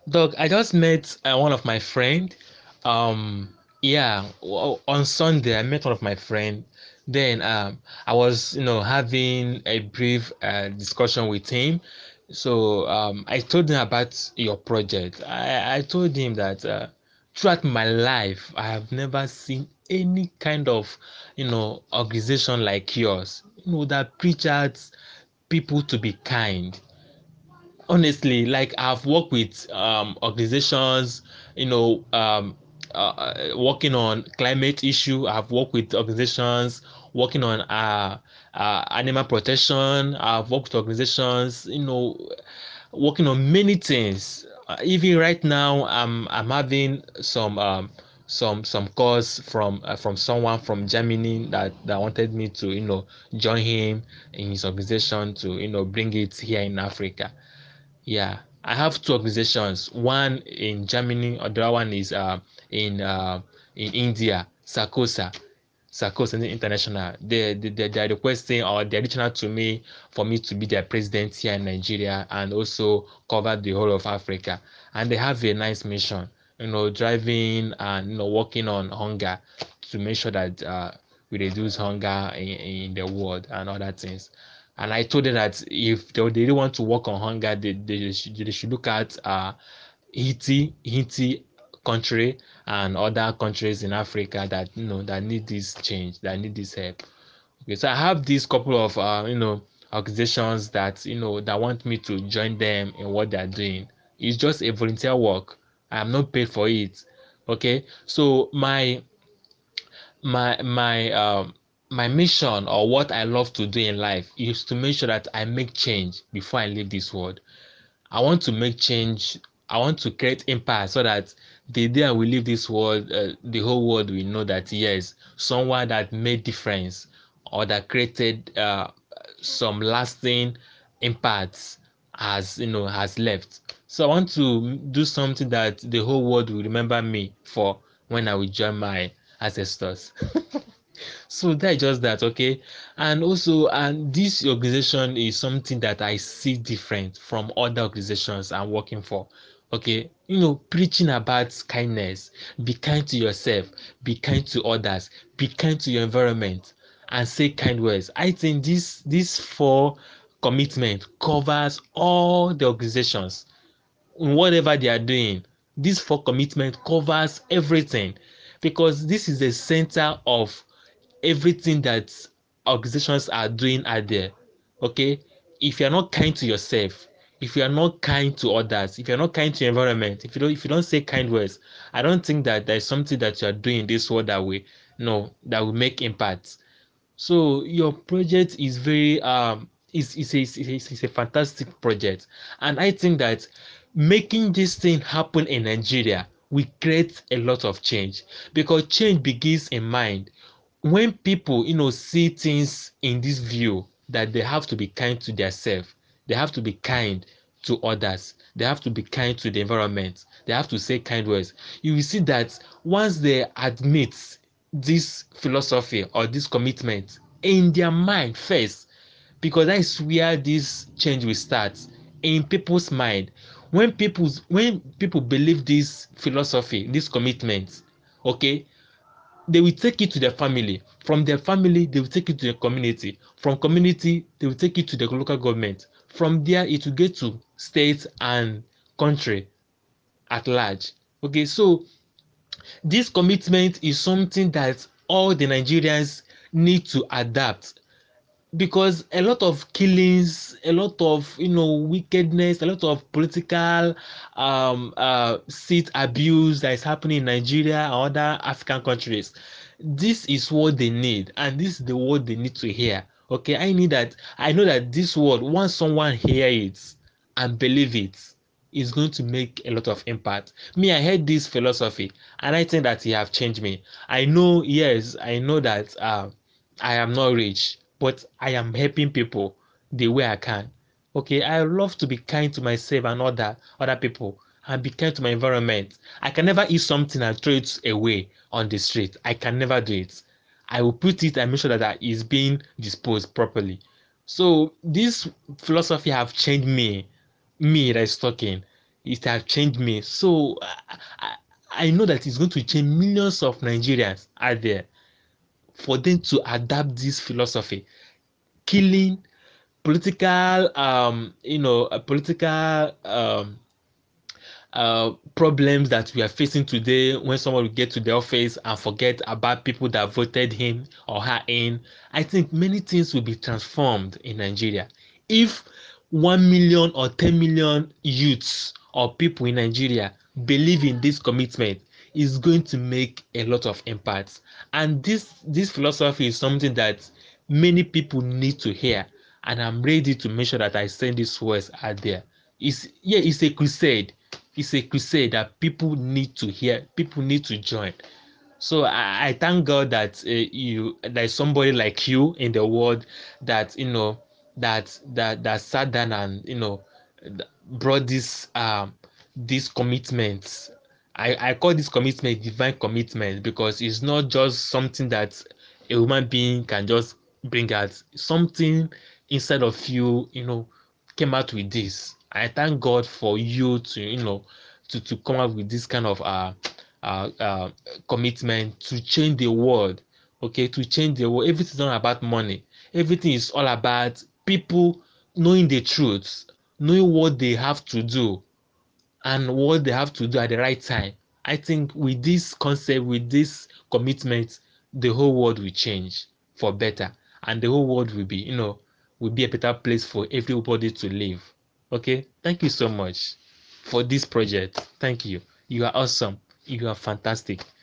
Doc, I just met one of my friend. Yeah, on Sunday I met one of my friend. Then I was, having a brief discussion with him. So I told him about your project. I told him that throughout my life I have never seen any kind of, organization like yours. That preaches people to be kind. Honestly, like I've worked with organizations, working on climate issue. I've worked with organizations working on animal protection. I've worked with organizations, working on many things. Even right now, I'm having some calls from someone from Germany that wanted me to, join him in his organization to, bring it here in Africa. Yeah, I have two organizations. One in Germany, other one is in uh, in India, Sarkosa International. They're requesting or they're reaching out to me for me to be their president here in Nigeria and also cover the whole of Africa. And they have a nice mission, driving and working on hunger to make sure that we reduce hunger in the world and other things. And I told them that if they really want to work on hunger, they should look at Haiti country and other countries in Africa that that need this change, that need this help. Okay, so I have this couple of organizations that that want me to join them in what they are doing. It's just a volunteer work. I am not paid for it. Okay, so my mission or what I love to do in life is to make sure that I make change before I leave this world. I want to make change. I want to create impact so that the day I will leave this world, the whole world will know that yes, someone that made difference or that created some lasting impacts has left. So I want to do something that the whole world will remember me for when I will join my ancestors. So that's just that, okay. And also, and this organization is something that I see different from other organizations I'm working for. Okay, preaching about kindness, be kind to yourself, be kind to others, be kind to your environment, and say kind words. I think this four commitment covers all the organizations in whatever they are doing. This four commitment covers everything because this is the center of everything that organizations are doing out there. Okay, if you're not kind to yourself, if you are not kind to others, if you're not kind to your environment, if you don't say kind words, I don't think that there's something that you are doing in this world that way no that will make impact. So your project is very is a fantastic project, and I think that making this thing happen in Nigeria will create a lot of change because change begins in mind. When people see things in this view that they have to be kind to themselves, they have to be kind to others, they have to be kind to the environment, they have to say kind words, you will see that once they admit this philosophy or this commitment in their mind first, because that is where this change will start in people's mind. When people believe this philosophy, this commitment, okay, they will take it to their family. From their family, they will take it to the community. From community, they will take it to the local government. From there, it will get to state and country at large. Okay, so this commitment is something that all the Nigerians need to adapt because a lot of killings, a lot of wickedness, a lot of political seat abuse that is happening in Nigeria and other African countries. This is what they need, and this is the word they need to hear. Okay, I know that this word, once someone hear it and believe it, is going to make a lot of impact. Me, I heard this philosophy, and I think that it have changed me. I know, yes, I know that I am not rich, but I am helping people the way I can. Okay, I love to be kind to myself and other people and be kind to my environment. I can never eat something and throw it away on the street. I can never do it. I will put it and make sure that is being disposed properly. So this philosophy have changed me that is talking. It has changed me. So I, I know that it's going to change millions of Nigerians out there for them to adapt this philosophy. Killing political, political problems that we are facing today, when someone will get to the office and forget about people that voted him or her in. I think many things will be transformed in Nigeria if 1 million or 10 million youths or people in Nigeria believe in this commitment. Is going to make a lot of impact, and this philosophy is something that many people need to hear, and I'm ready to make sure that I send these words out there. It's a crusade. It's a crusade that people need to hear, people need to join. So I thank God that there's somebody like you in the world that that sat down and brought this commitment. I call this commitment divine commitment, because it's not just something that a human being can just bring out. Something inside of you, came out with this. I thank God for you to to come up with this kind of uh, uh, commitment to change the world. Okay, to change the world. Everything's not about money. Everything is all about people knowing the truth, knowing what they have to do and what they have to do at the right time. I think with this concept, with this commitment, the whole world will change for better, and the whole world will be, will be a better place for everybody to live. Okay, thank you so much for this project. Thank you. You are awesome. You are fantastic.